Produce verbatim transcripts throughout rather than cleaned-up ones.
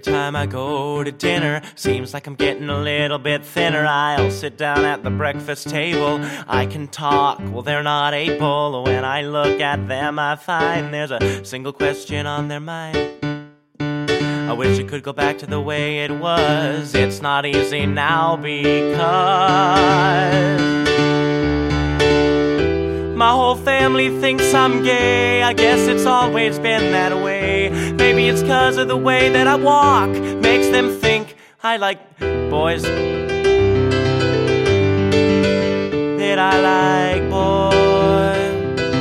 time I go to dinner, seems like I'm getting a little bit thinner. I'll sit down at the breakfast table, I can talk, well they're not able. When I look at them I find there's a single question on their mind. I wish it could go back to the way it was. It's not easy now because my whole family thinks I'm gay. I guess it's always been that way. Maybe it's 'cause of the way that I walk, makes them think I like boys. That I like boys.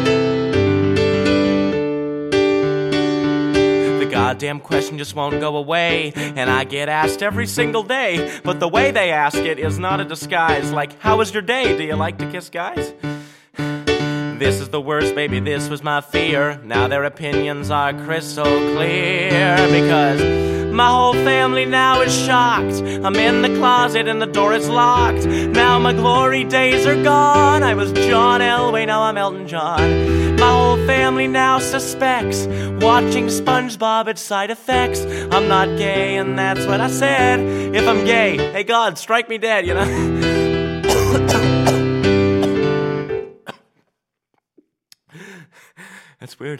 The goddamn question just won't go away, and I get asked every single day. But the way they ask it is not a disguise. Like, how was your day? Do you like to kiss guys? This is the worst, baby, this was my fear. Now their opinions are crystal clear, because my whole family now is shocked. I'm in the closet and the door is locked. Now my glory days are gone. I was John Elway, now I'm Elton John. My whole family now suspects watching SpongeBob had side effects. I'm not gay and that's what I said. If I'm gay, hey God, strike me dead, you know. That's weird.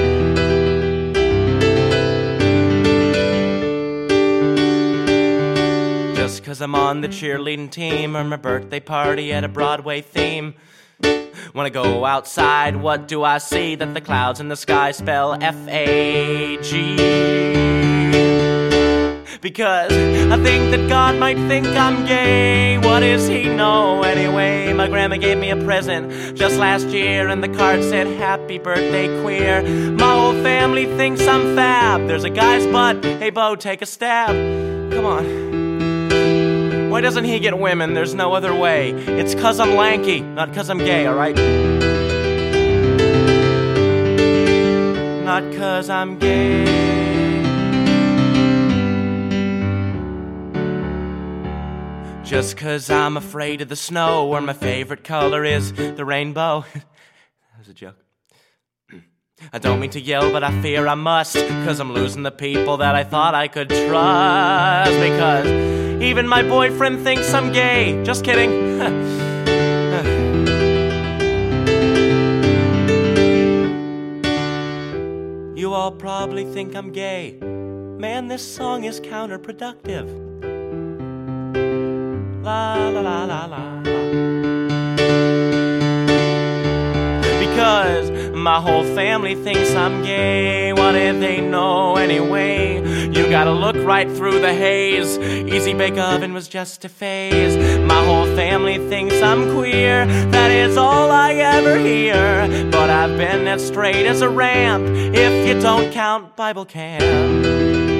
Just 'cause I'm on the cheerleading team, or my birthday party at a Broadway theme. When I go outside, what do I see? That the clouds in the sky spell F A G. Because I think that God might think I'm gay. What does he know anyway? My grandma gave me a present just last year, and the card said, happy birthday queer. My whole family thinks I'm fab. There's a guy's butt, hey Bo, take a stab. Come on. Why doesn't he get women? There's no other way. It's 'cause I'm lanky, not 'cause I'm gay, alright? Not 'cause I'm gay. Just 'cause I'm afraid of the snow, or my favorite color is the rainbow. That was a joke. I don't mean to yell, but I fear I must, 'cause I'm losing the people that I thought I could trust. Because even my boyfriend thinks I'm gay. Just kidding. You all probably think I'm gay. Man, this song is counterproductive. La la la la la la. Because my whole family thinks I'm gay. What if they know anyway? You gotta look right through the haze. Easy Bake Oven was just a phase. My whole family thinks I'm queer. That is all I ever hear. But I've been as straight as a ramp, if you don't count Bible camp.